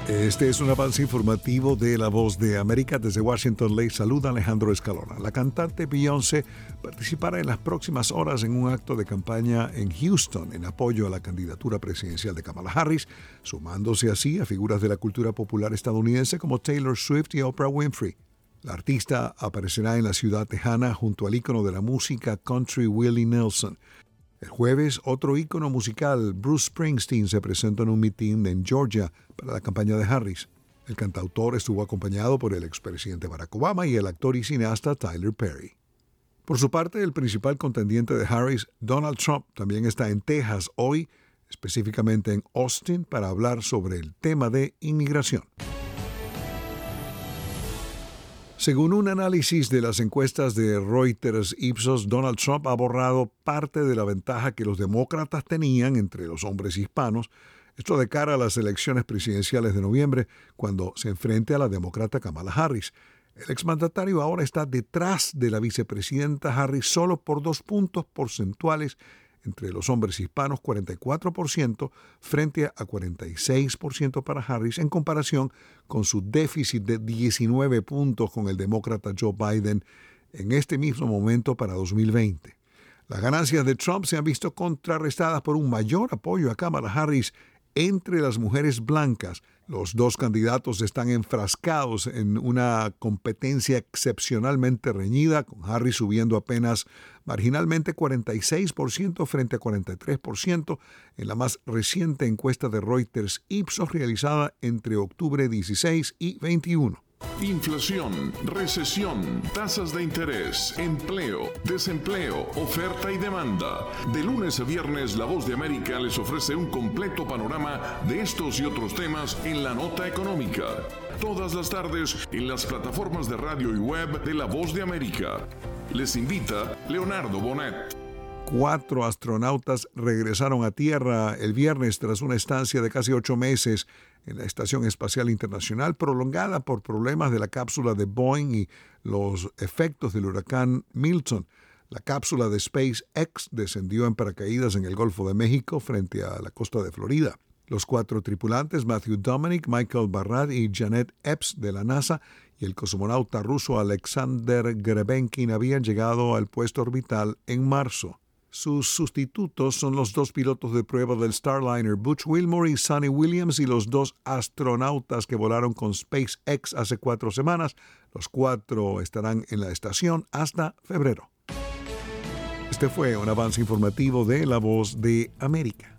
Este es un avance informativo de La Voz de América. Desde Washington les saluda Alejandro Escalona. La cantante Beyoncé participará en las próximas horas en un acto de campaña en Houston en apoyo a la candidatura presidencial de Kamala Harris, sumándose así a figuras de la cultura popular estadounidense como Taylor Swift y Oprah Winfrey. La artista aparecerá en la ciudad tejana junto al ícono de la música country Willie Nelson. El jueves, otro ícono musical, Bruce Springsteen, se presentó en un mitin en Georgia para la campaña de Harris. El cantautor estuvo acompañado por el expresidente Barack Obama y el actor y cineasta Tyler Perry. Por su parte, el principal contendiente de Harris, Donald Trump, también está en Texas hoy, específicamente en Austin, para hablar sobre el tema de inmigración. Según un análisis de las encuestas de Reuters Ipsos, Donald Trump ha borrado parte de la ventaja que los demócratas tenían entre los hombres hispanos, esto de cara a las elecciones presidenciales de noviembre, cuando se enfrente a la demócrata Kamala Harris. El exmandatario ahora está detrás de la vicepresidenta Harris solo por 2 puntos porcentuales entre los hombres hispanos, 44% frente a 46% para Harris, en comparación con su déficit de 19 puntos con el demócrata Joe Biden en este mismo momento para 2020. Las ganancias de Trump se han visto contrarrestadas por un mayor apoyo a Kamala Harris entre las mujeres blancas. Los dos candidatos están enfrascados en una competencia excepcionalmente reñida, con Harris subiendo apenas marginalmente 46% frente a 43% en la más reciente encuesta de Reuters Ipsos realizada entre octubre 16 y 21. Inflación, recesión, tasas de interés, empleo, desempleo, oferta y demanda. De lunes a viernes, La Voz de América les ofrece un completo panorama de estos y otros temas en la nota económica. Todas las tardes en las plataformas de radio y web de La Voz de América. Les invita Leonardo Bonet. 4 astronautas regresaron a Tierra el viernes tras una estancia de casi 8 meses en la Estación Espacial Internacional, prolongada por problemas de la cápsula de Boeing y los efectos del huracán Milton. La cápsula de SpaceX descendió en paracaídas en el Golfo de México frente a la costa de Florida. Los 4 tripulantes, Matthew Dominic, Michael Barrat y Janet Epps de la NASA, y el cosmonauta ruso Alexander Grebenkin habían llegado al puesto orbital en marzo. Sus sustitutos son los 2 pilotos de prueba del Starliner, Butch Wilmore y Sonny Williams, y los 2 astronautas que volaron con SpaceX hace 4 semanas. Los 4 estarán en la estación hasta febrero. Este fue un avance informativo de La Voz de América.